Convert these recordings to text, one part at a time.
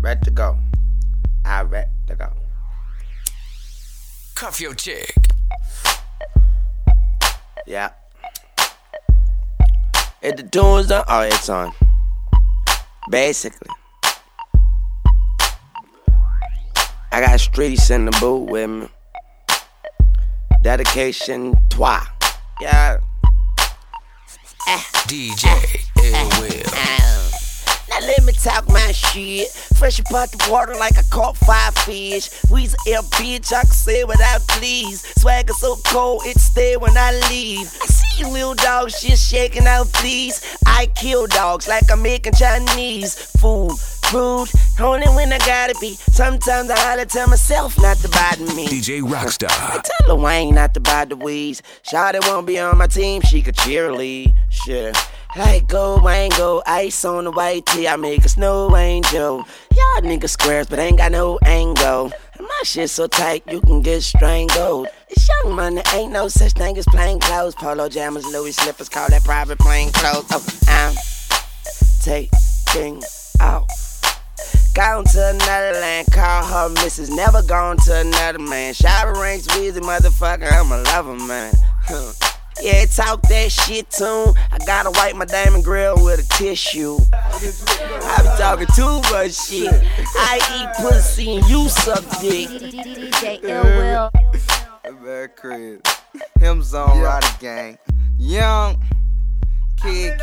Ready to go. I ready to go. Cuff your chick. Yeah. If the tune's done, oh, it's on. Basically. I got streets in the boot with me. Dedication, toi. Yeah. DJ Ill Will. Now let me talk my shit. Fresh about the water like I caught 5 fish. We's a bitch, I can say without please. Swagger so cold, it stay when I leave. See you little dog shit shaking out, please. I kill dogs like I'm making Chinese food. Rude, only when I gotta be. Sometimes I gotta tell myself not to bother me. DJ Rockstar. I tell Wayne not to buy the weeds. Shawty won't be on my team, she could cheerlead. Sure. Like go, Wayne go, ice on the white tee, I make a snow angel. Y'all niggas squares, but ain't got no angle. And my shit so tight, you can get strangled. It's young money, ain't no such thing as plain clothes. Polo jammers, Louis slippers, call that private plain clothes. Oh, I'm taking off. Gone to another land, call her Mrs. Never gone to another man. Shower ranks, Weezy, motherfucker, I'm a lover, man. Yeah, talk that shit tune. I gotta wipe my diamond grill with a tissue. I be talking too much shit. I eat pussy and you suck dick. DJ Ill Will. Very crazy. Him zone rider gang. Young kid.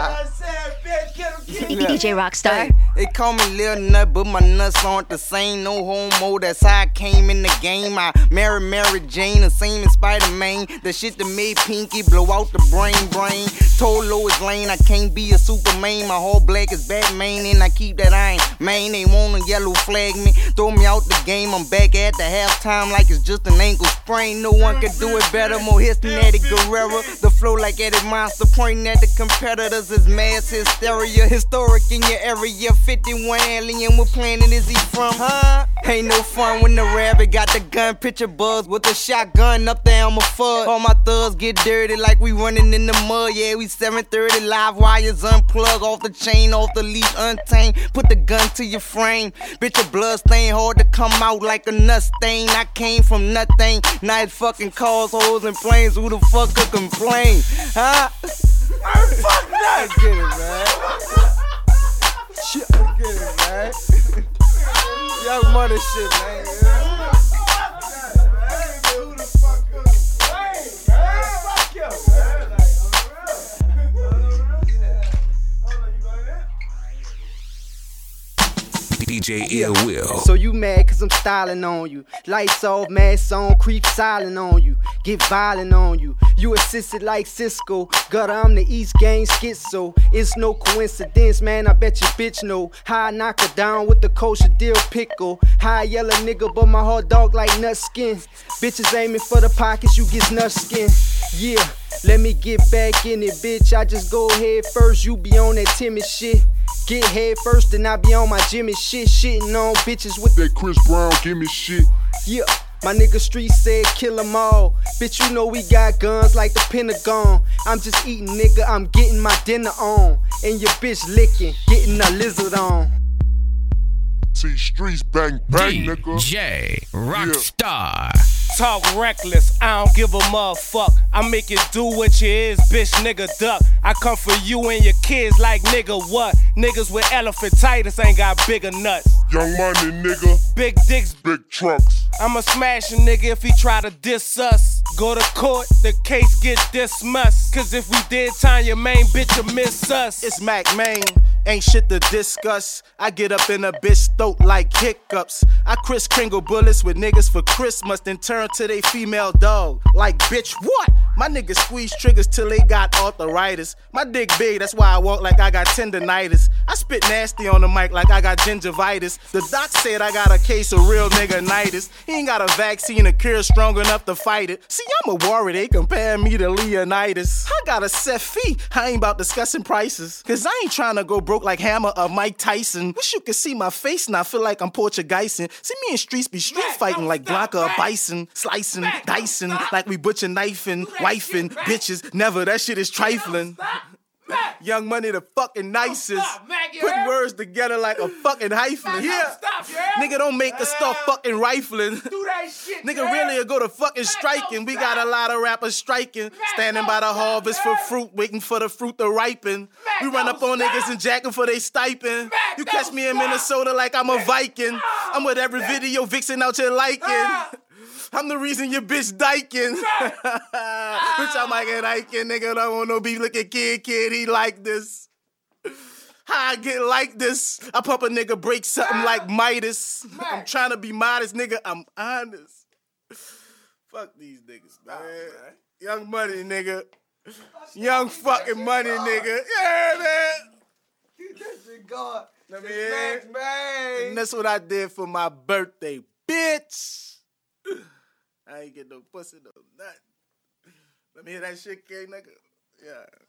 DJ Rockstar. They call me Lil Nut, but my nuts aren't the same. No homo, that's how I came in the game. I married Mary Jane, the same as Spider-Man. The shit that made Pinky blow out the brain. Told Lois Lane I can't be a Superman. My whole black is Batman, and I keep that iron. Man, they wanna yellow flag me. Throw me out the game, I'm back at the halftime like it's just an ankle sprain. No one can do it better, more hits than Eddie Guerrero. The flow like Eddie Monster, pointing at the competitors is mass hysteria. Historic in your area, 51 alien, what planet is he from, huh? Ain't no fun when the rabbit got the gun, picture buzz with the shotgun up there on my foot. All my thugs get dirty like we running in the mud. Yeah, we 730 live wires unplug, off the chain, off the leash, untamed. Put the gun to your frame, bitch, your blood stain hard to come out like a nut stain. I came from nothing, now it fucking cars, hoes, and planes. Who the fuck could complain, huh? Fuck that! Get it, man. Shit, get it, man. Young money shit, man. Who the fuck fuck you, DJ Ill Will. So you mad cause I'm styling on you. Lights off, mask on, creep silent on you. Get violent on you. You assisted like Cisco. Gutter, I'm the East Gang schizo. It's no coincidence, man, I bet your bitch know. How I knock her down with the kosher deal pickle. How I yell a nigga, but my hot dog like nut skin. Bitches aiming for the pockets, you get nut skin. Yeah, let me get back in it, bitch. I just go head first, you be on that timid shit. Get head first, then I be on my Jimmy shit. Shitting on bitches with that Chris Brown, give me shit. Yeah, my nigga Street said kill them all. Bitch, you know we got guns like the Pentagon. I'm just eating, nigga, I'm getting my dinner on. And your bitch licking, getting a lizard on. T Streets bang bang, nigga. DJ Rockstar. Talk reckless, I don't give a motherfuck. I make it do what you is, bitch, nigga, duck. I come for you and your kids like nigga what? Niggas with elephantitis ain't got bigger nuts. Young money, nigga. Big dicks, big trunks. I'ma smash a nigga if he try to diss us. Go to court, the case get dismissed. Cause if we did time, your main bitch will miss us. It's Mac Main, ain't shit to discuss. I get up in a bitch throat like hiccups. I Kris Kringle bullets with niggas for Christmas, then turn to they female dog. Like bitch, what? My niggas squeeze triggers till they got arthritis. My dick big, that's why I walk like I got tendonitis. I spit nasty on the mic like I got gingivitis. The doc said I got a case of real nigga-nitis. He ain't got a vaccine or cure strong enough to fight it. See, I'm a warrior, they compare me to Leonidas. I got a set fee, I ain't about discussing prices. Cause I ain't trying to go broke like Hammer or Mike Tyson. Wish you could see my face and I feel like I'm Portuguesing. See me in streets be street fighting like Blanca or Bison. Slicing, dicing, like we butcher knifing, wifing, bitches. Never, that shit is trifling. Young Money the fucking nicest. Putting words together like a fucking hyphen. Yeah. Nigga, don't make us start fucking rifling. Do that shit. Nigga really go to fucking striking. We got a lot of rappers striking. Standing by the harvest for fruit, waiting for the fruit to ripen. We run up on niggas and jack them for they stipend. You catch me in Minnesota like I'm a Viking. I'm with every video vixen out here liking. I'm the reason your bitch dyking. Bitch, I'm like an Iken, nigga. Don't want no beef. Look at kid, he like this. How I get like this? I pump a nigga, break something like Midas. I'm trying to be modest, nigga. I'm honest. Fuck these niggas, man. Young Money, nigga. Young fucking Money, nigga. Yeah, man. Keep that shit going. Let me hear. Man. And that's what I did for my birthday, bitch. I ain't get no pussy, no nothing. Let me hear that shit, K, nigga. Yeah.